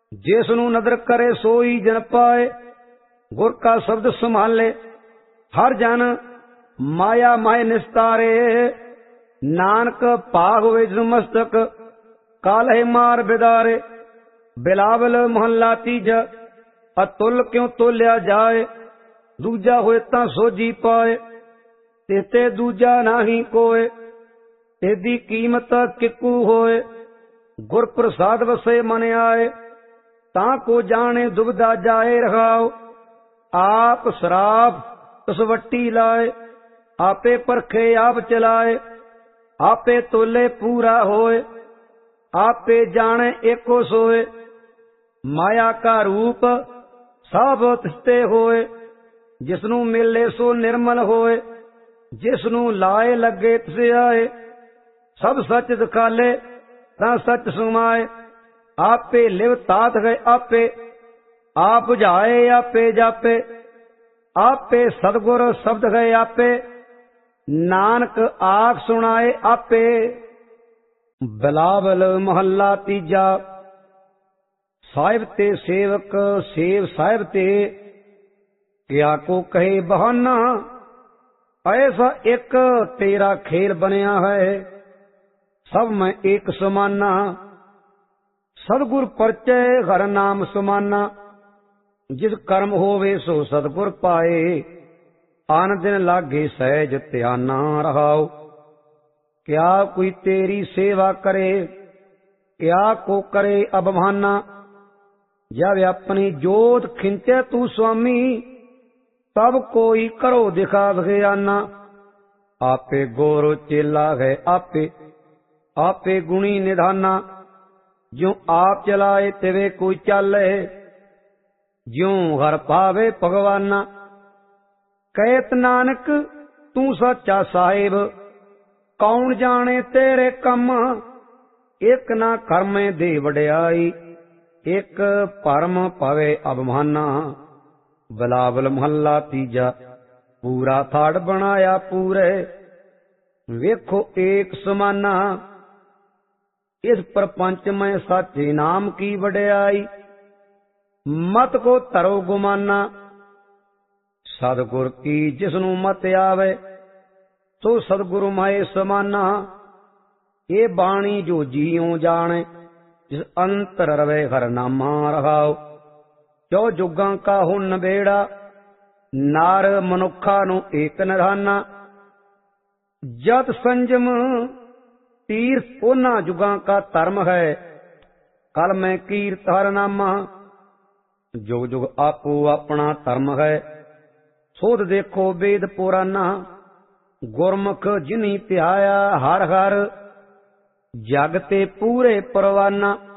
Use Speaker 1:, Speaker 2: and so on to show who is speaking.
Speaker 1: जिसनु नदर करे सोई जन पाए, गुर का शब्द संभाले हर जन माया माय निस्तारे। नानक पाग वे जिन मस्तक कालहे मार बिदारे। बिलावल मोहल्ला तीजा अतुल क्यों तोलिया जाए, दूजा होए तां सोजी पाए, तेते दूजा नाही कोय, तेदी कीमत किकू होए। गुर प्रसाद वसे मन आए, तां को जाने दुबदा जाए रहाओ। आप शराब कसवट्टी लाए, आपे परखे आप चलाए, आपे तोले पूरा होए, आपे जाने एको सोए। माया का रूप सब तिस्ते होए, जिसनु मिले सो निर्मल होए, जिसनु लाए लगे तिसे आए। सब सच दिखाले तां सच सुमाए, आपे लिव तात गए आपे, आप बुझाए आपे जापे। आपे सतगुर शब्द गए आपे, नानक आख सुनाए आपे। बिलावल मोहल्ला तीजा। साहिब ते सेवक सेव साहिब ते, क्या को कहे बहाना, ऐसा एक तेरा खेल बनया है, सब में एक समाना। सदगुर परचय हर नाम समाना, जिस कर्म होवे सो सदगुर पाए। आन दिन लागे सहज ध्याना रहाओ, क्या कोई तेरी सेवा करे, क्या को करे अबमाना। जब अपनी जोत खिंचे तू स्वामी, तब कोई करो दिखा बखियाना। आपे गोरो चेला है आपे, आपे गुणी निधाना। ज्यों आप चलाए तिवे कोई चाले, ज्यों हर पावे भगवाना। कहत नानक तू सच्चा साहिब, कौन जाने तेरे कम। एक ना कर्मे दे वड्याई, एक परम पवे अबमाना। बिलावल मोहल्ला तीजा। पूरा थाड़ बनाया पूरे, वेखो एक समाना। इस प्रपंच में साचे नाम की वड्याई, मत को तरो गुमाना। सदगुर की जिसनु मत आवे, तो सदगुरु माए समाना। ये बाणी जो जियो जाने, जिस अंतर रवे हर नामा रहाओ। जो जुगां का हो नबेड़ा, नार मनुखा नु एक निधाना। जत संजम तीर्थ ओना जुगां का धर्म है, कल में कीर्त हर नामा। जुग जुग आपो अपना धर्म है, सोध देखो वेद पुराना। गुरमुख जिनी ध्याया हर हर, जग ते पूरे परवाना।